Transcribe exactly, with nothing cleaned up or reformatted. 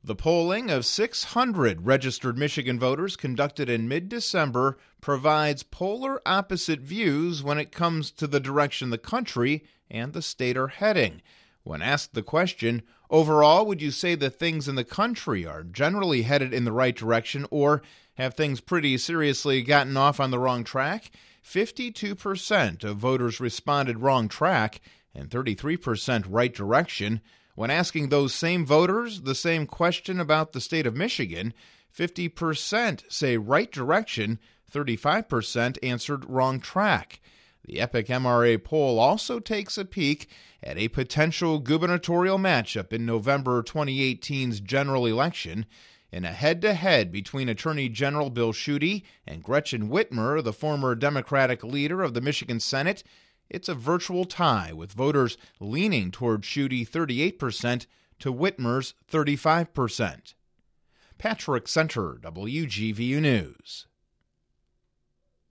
The polling of six hundred registered Michigan voters conducted in mid-December provides polar opposite views when it comes to the direction the country and the state are heading. When asked the question, overall, would you say that things in the country are generally headed in the right direction, or have things pretty seriously gotten off on the wrong track? fifty-two percent of voters responded wrong track and thirty-three percent right direction. When asking those same voters the same question about the state of Michigan, fifty percent say right direction, thirty-five percent answered wrong track. The Epic M R A poll also takes a peek at a potential gubernatorial matchup in November twenty eighteen's general election. In a head-to-head between Attorney General Bill Schuette and Gretchen Whitmer, the former Democratic leader of the Michigan Senate, it's a virtual tie, with voters leaning toward Schuette thirty-eight percent to Whitmer's thirty-five percent. Patrick Center, W G V U News.